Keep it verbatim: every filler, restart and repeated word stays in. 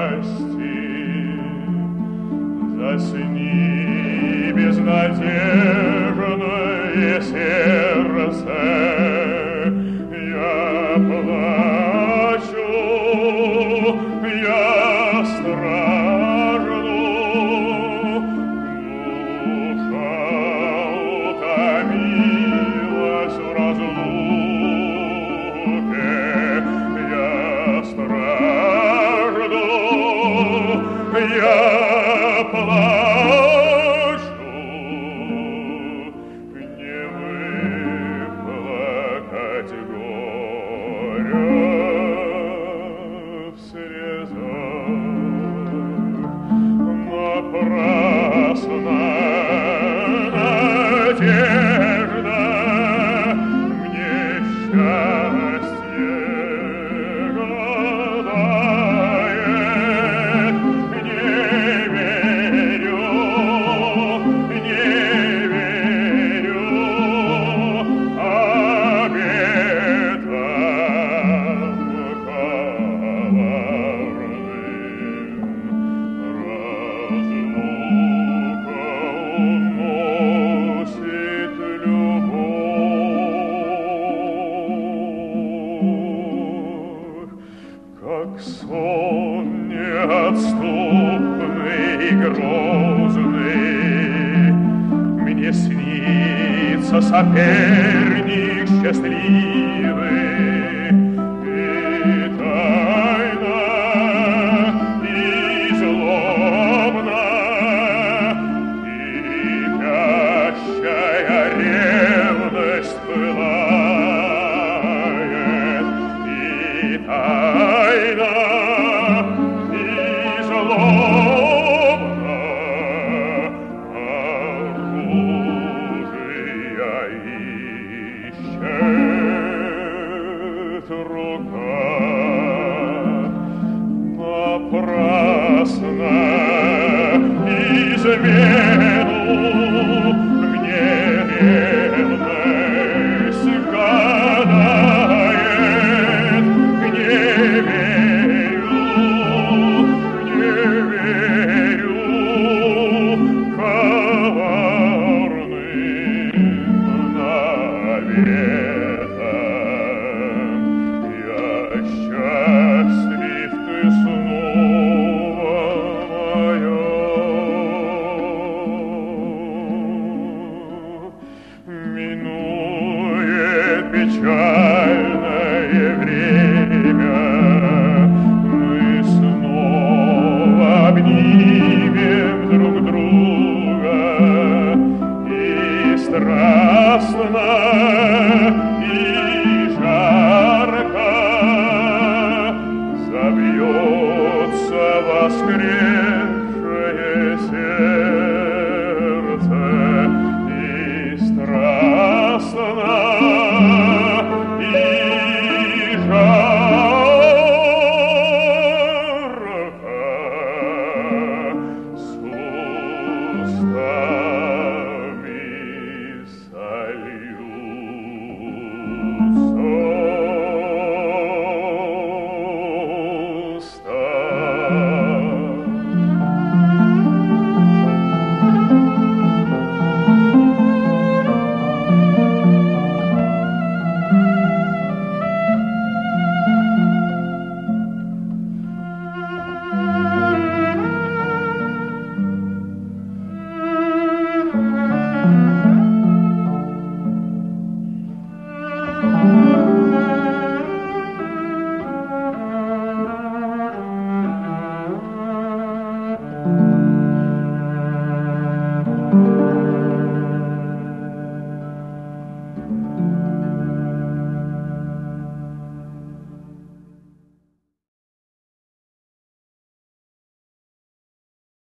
Засни, безнадежное сердце, я плачу, я стражду, душа утомилась в разлуке, я стражду, я плачу, не выплакать горя в слезах. Напрасна надежда, мне счастье гадает, не верю, не верю обетам коварным. Разлука уносит любовь, как сон неотступный и грозный. Мне снится соперник счастливый, и тайно, и злобно, кипящая ревность пылает, и тайно, и злобно оружия ищет рука. Напрасно измену мне ревность гадает, не верю, не верю коварным наветам. Я счастлив, ты снова моя. Минует печальное время, мы снова обнимем друг друга, и страстно, и жарко забьется воскресенье